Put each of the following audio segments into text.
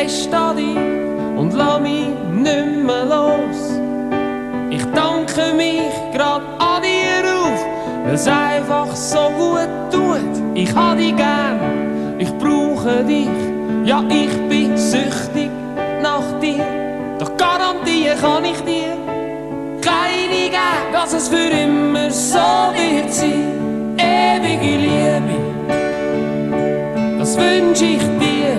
fest an dich und lass mich nicht mehr los. Ich danke mich grad an dir auf, weil's einfach so gut tut. Ich hab dich gern, ich brauche dich, ja ich bin süchtig nach dir. Doch garantieren kann ich dir keine geben, dass es für immer so wird sein. Ewige Liebe, das wünsch ich dir.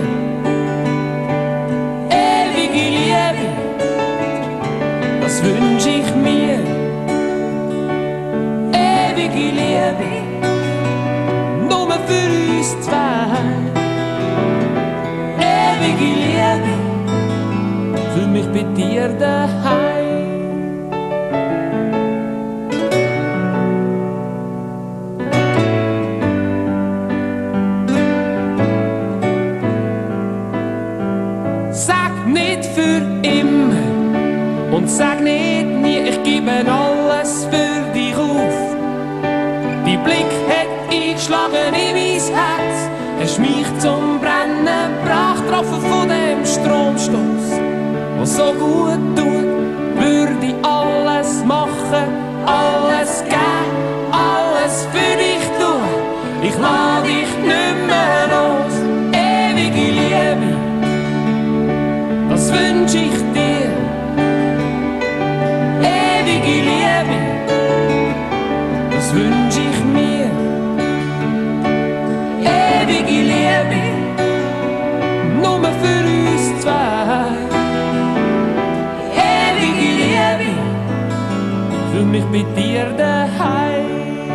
Ewige Liebe, das wünsch ich mir. Ewige Liebe, nur für uns zwei. Ewige Liebe, fühl mich bei dir daheim. Sag nicht für immer und sag nicht nie, ich gebe alles für dich auf. Dein Blick hat eingeschlagen in mein Herz, hast mich zum Brennen gebracht, getroffen von dem Stromstoß, was so gut tut, würde ich alles machen, alles geben, alles für dich tun. Ich lass dich nicht mehr los. Ewige Liebe, das wünsch ich dir. Ewige Liebe, das wünsch ich mir. Ewige Liebe, nur für uns zwei. Ewige Liebe, fühl mich bei dir daheim.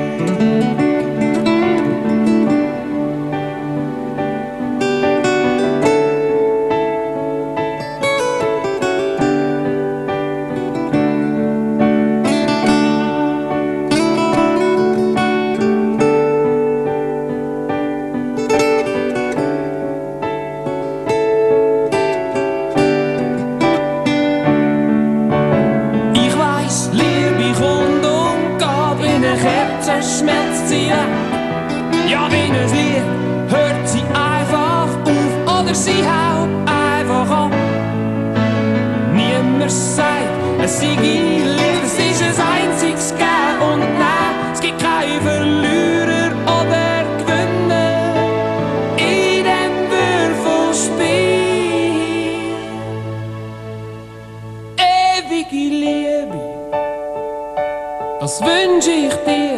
Schmerzt sie weg, ja wie ein Lied, hört sie einfach auf oder sie haut einfach ab. Niemand sagt, es sei Liebe, es ist ein einziges Geben und Nein. Es gibt keine Verlierer oder Gewinner in dem Würfelspiel. Ewige Liebe, das wünsch ich dir.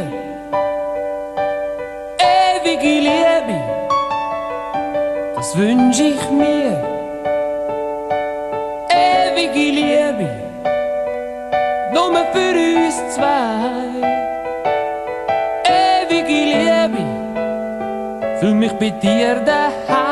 Ewige Liebe, das wünsch ich mir. Ewige Liebe, nur für uns zwei. Ewige Liebe, fühl mich bei dir daheim.